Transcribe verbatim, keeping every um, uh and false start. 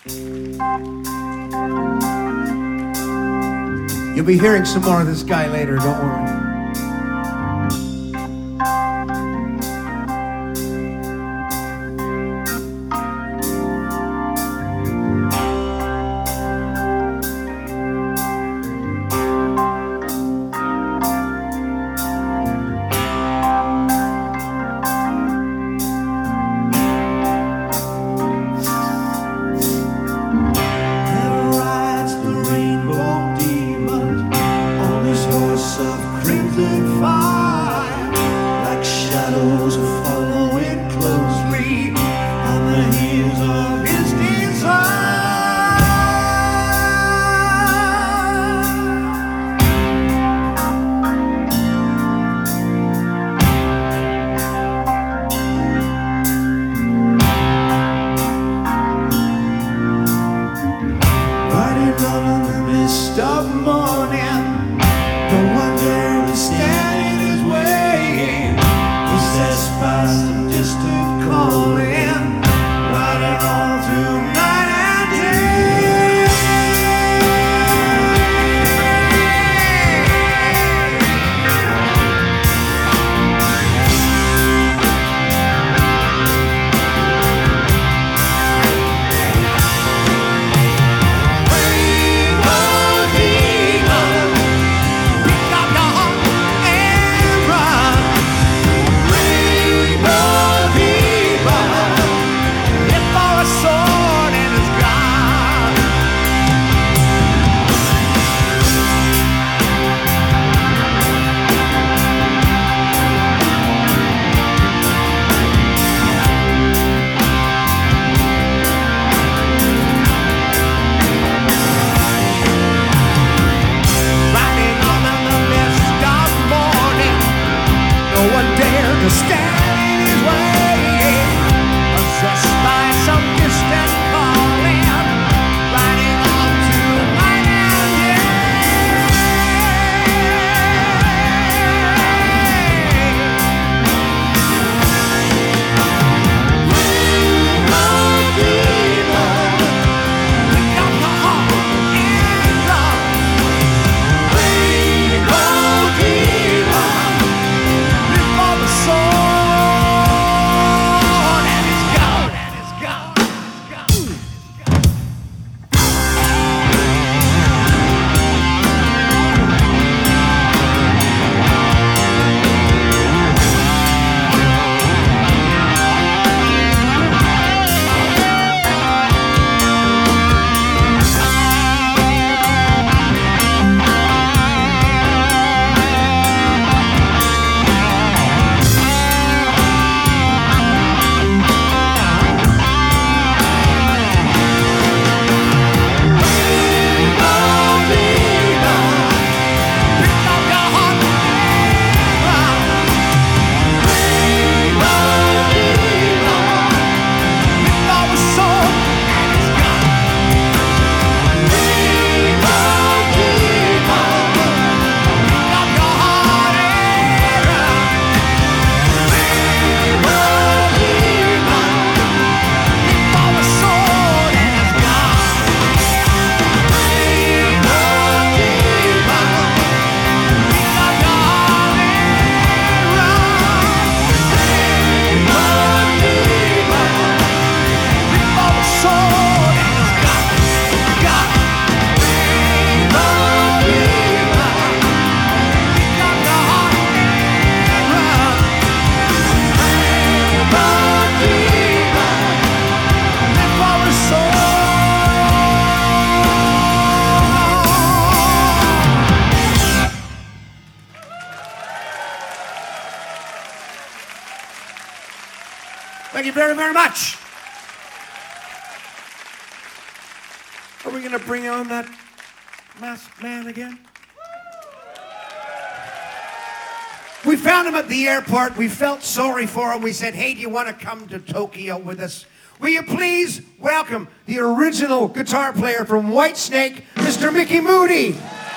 You'll be hearing some more of this guy later, don't worry. Thank you very, very much. Are we going to bring on that masked man again? We found him at the airport. We felt sorry for him. We said, hey, do you want to come to Tokyo with us? Will you please welcome the original guitar player from Whitesnake, Mister Mickey Moody?